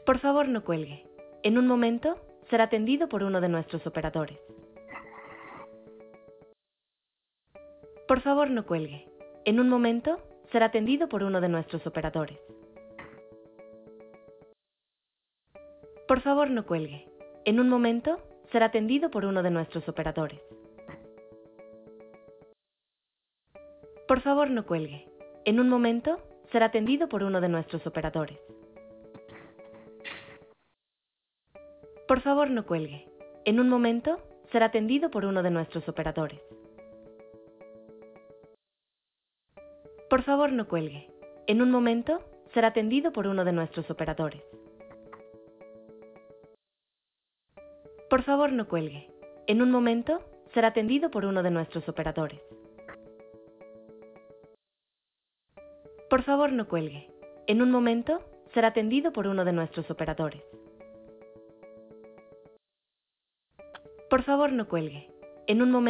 Por favor, no cuelgue. En un momento será atendido por uno de nuestros operadores. Por favor, no cuelgue. En un momento será atendido por uno de nuestros operadores. Por favor, no cuelgue. En un momento será atendido por uno de nuestros operadores. Por favor, no cuelgue. En un momento será atendido por uno de nuestros operadores. Por favor, no cuelgue. En un momento será atendido por uno de nuestros operadores. Por favor, no cuelgue. En un momento será atendido por uno de nuestros operadores. Por favor, no cuelgue. En un momento será atendido por uno de nuestros operadores. Por favor, no cuelgue. En un momento será atendido por uno de nuestros operadores. Por favor, no cuelgue. En un momento